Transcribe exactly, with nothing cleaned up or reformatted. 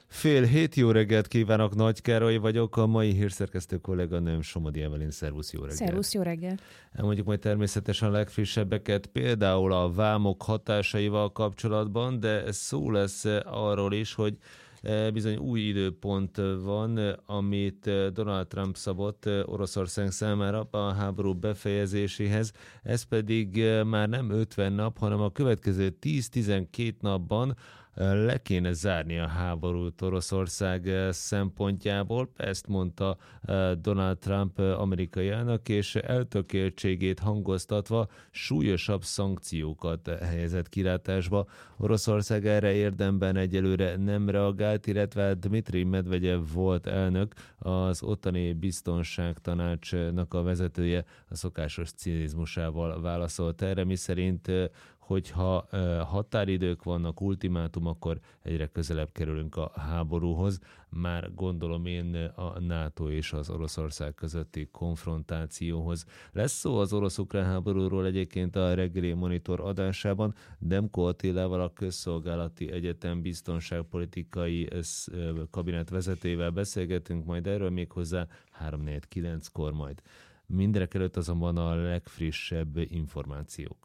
Fél hét, jó reggelt kívánok, Nagy Károly vagyok, a mai hírszerkesztő kolléganőm Somodi Evelyn, szervusz, jó reggelt. Szervusz, jó reggelt. Elmondjuk majd természetesen a legfrissebbeket, például a vámok hatásaival kapcsolatban, de szó lesz arról is, hogy bizony új időpont van, amit Donald Trump szabott Oroszország számára a háború befejezéséhez. Ez pedig már nem ötven nap, hanem a következő tíz-tizenkét napban le kéne zárni a háborút Oroszország szempontjából. Ezt mondta Donald Trump amerikai elnök, és eltökéltségét hangoztatva súlyosabb szankciókat helyezett kilátásba. Oroszország erre érdemben egyelőre nem reagált, illetve Dmitri Medvegyev volt elnök, az ottani biztonságtanácsnak a vezetője a szokásos cinizmusával válaszolt erre, miszerint hogyha határidők vannak, ultimátum, akkor egyre közelebb kerülünk a háborúhoz. Már gondolom én a NATO és az Oroszország közötti konfrontációhoz. Lesz szó az orosz-ukrán háborúról egyébként a reggeli monitor adásában. Demko Attilával, a Közszolgálati Egyetem biztonságpolitikai kabinet vezetőjével beszélgetünk majd erről, méghozzá három negyvenkilenckor majd. Mindenek előtt azonban a legfrissebb információk.